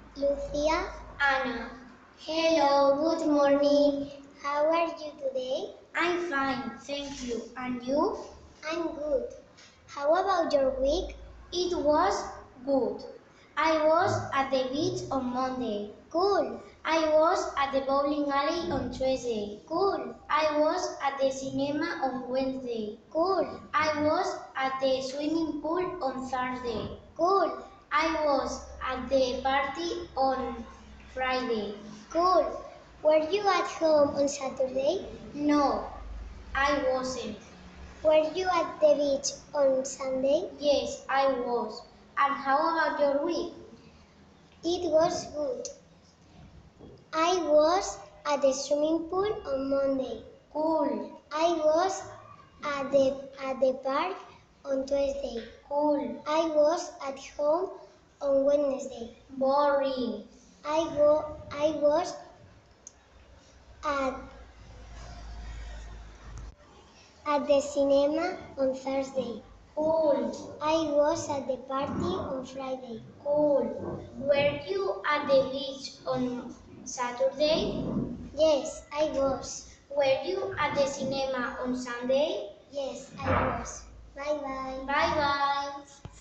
Lucia, Anna. hello, good morning. How are you today? I'm fine, thank you. And you? I'm good. How about your week? It was good. I was at the beach on Monday. Cool, I was at the bowling alley on Tuesday. cool, I was at the cinema on Wednesday. cool, I was at the swimming pool on Thursday. cool, I was at the party on Friday. cool. Were you at home on Saturday? No, I wasn't. Were you at the beach on Sunday? Yes, I was. And how about your week? It was good. I was at the swimming pool on Monday. Cool, I was at the park on Tuesday. cool, I was at home on Wednesday. boring, I was at, at the cinema on Thursday. cool, I was at the party on Friday. cool. Were you at the beach on Saturday? Yes, I was. Were you at the cinema on Sunday? Yes, I was. Bye bye. Bye bye.